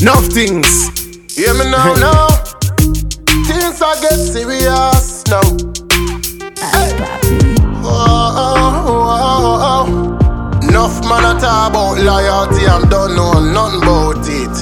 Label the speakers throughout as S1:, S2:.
S1: Enough things. Hear me now, now. Things are get serious now. Hey. Oh. Enough man a talk about loyalty and don't know nothing about it.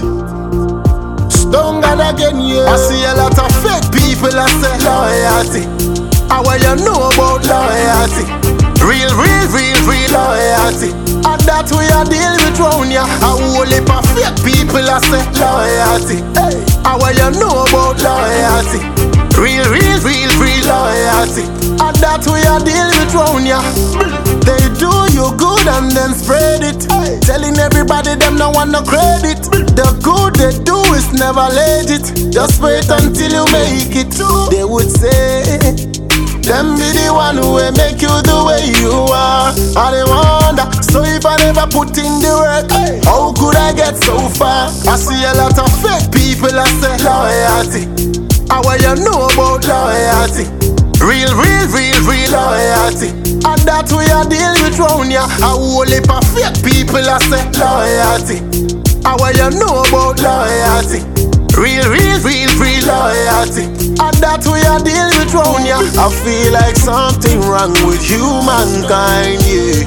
S1: Stung again, yeah. I see a lot of fake people that say loyalty. And what you know about loyalty? Real loyalty. And that we are deal with round ya. A whole heap of fake people that say loyalty. Hey. And what you know about loyalty? Real loyalty. And that we are deal with round ya. They do you good and then spread it. Hey. Telling everybody them no want no credit. The good they do is never legit. Just wait until you make it. They would say them be the one who will make you the way you are. I they wonder, so if I never put in the work, how could I get so far? I see a lot of fake people that say loyalty. And what you know about loyalty? Real loyalty. And that we are deal with round ya. A whole heap of fake people that say loyalty. And what you know about loyalty? Real loyalty. And that we are deal with round ya. I feel like something wrong with humankind, yeah.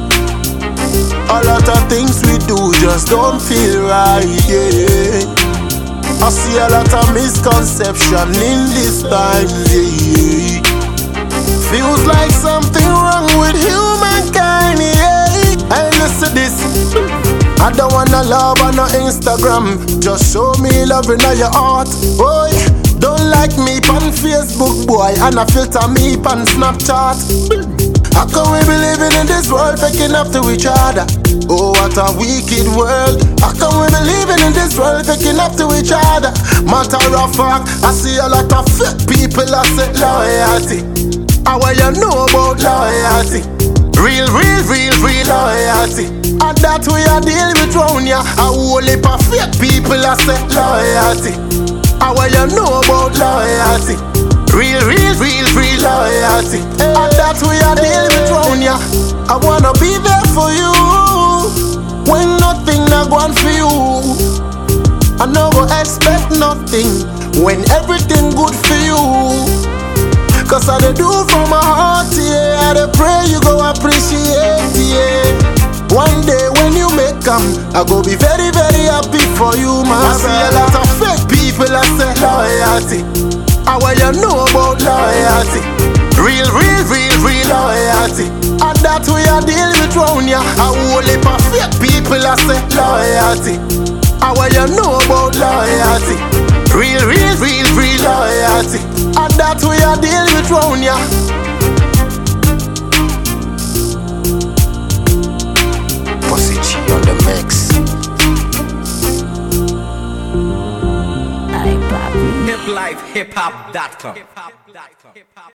S1: A lot of things we do just don't feel right, yeah. I see a lot of misconception in this time, yeah. Feels like something wrong with humankind, yeah. And listen this, I don't wanna love on no Instagram. Just show me love in your heart, boy. Don't like me on Facebook, boy, and I filter me on Snapchat. How can we be living in this world faking up to each other? Oh, what a wicked world. How can we be living in this world faking up to each other? Matter of fact, I see a lot of fake people that say loyalty. And what you know about loyalty? Real loyalty. And that we are deal with round ya. A whole heap of fake people that say loyalty. And what you know about loyalty? Real loyalty. And that we are deal with round ya. I wanna be there for you when nothing not going for you. I no go expect nothing when everything good for you. Cause I dey do from my heart, yeah. I dey pray you go appreciate, yeah. One day when you make come, I go be very happy for you, man. I see a lot of fake people that say loyalty. And what you know about loyalty? Real loyalty. And that we are deal with round ya. A whole heap of fake people that say loyalty. And what you know about loyalty? Real loyalty. And that we are deal with round ya. Pussy G on the mix.
S2: HipLifeHipHop.com